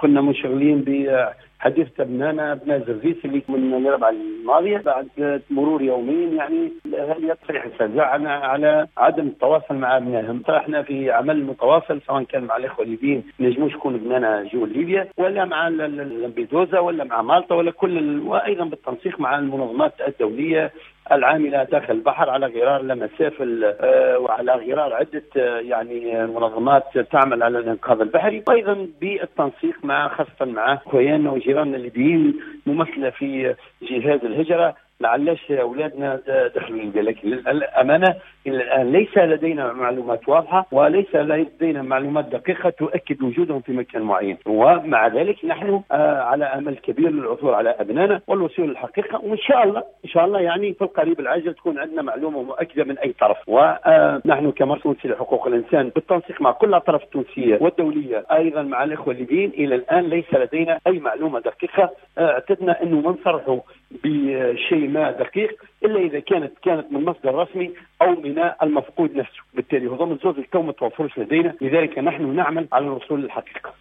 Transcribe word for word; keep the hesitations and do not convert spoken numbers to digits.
كنا منشغلين بحديث ابنائنا ابناء زرزيس اللي من الاربعاء الماضيه. بعد مرور يومين يعني هل يصرح الفزع على عدم التواصل مع ابنائهم. فاحنا في عمل متواصل سواء كان مع الاخوه الليبيين نجموش يكون ابنائنا جو ليبيا ولا مع لامبيدوزا ولا مع مالطا ولا كل، وايضا بالتنسيق مع المنظمات الدوليه العامله داخل البحر على غرار لمساف وعلى غرار عده يعني منظمات تعمل على الانقاذ البحري، وايضا بالتنسيق مع خاصه مع اخواننا وجيراننا الليبيين ممثله في جهاز الهجره لعلش اولادنا دخلوا ليبيا. لكن للامانه الى الان ليس لدينا معلومات واضحه وليس لدينا معلومات دقيقه تؤكد وجودهم في مكان معين، ومع ذلك نحن على امل كبير للعثور على ابنائنا والوصول للحقيقه، وان شاء الله ان شاء الله يعني في القريب العاجل تكون عندنا معلومه مؤكده من اي طرف. ونحن كمركز تونسي لحقوق الانسان بالتنسيق مع كل الاطراف التونسيه والدوليه ايضا مع الاخوه الليبيين الى الان ليس لدينا اي معلومه دقيقه. اعتدنا انه ما نصرحوا بشيء ما دقيق الا اذا كانت كانت من مصدر رسمي او من المفقود نفسه، بالتالي هذول الزوز الكون ما توفرش لدينا، لذلك نحن نعمل على الوصول للحقيقه.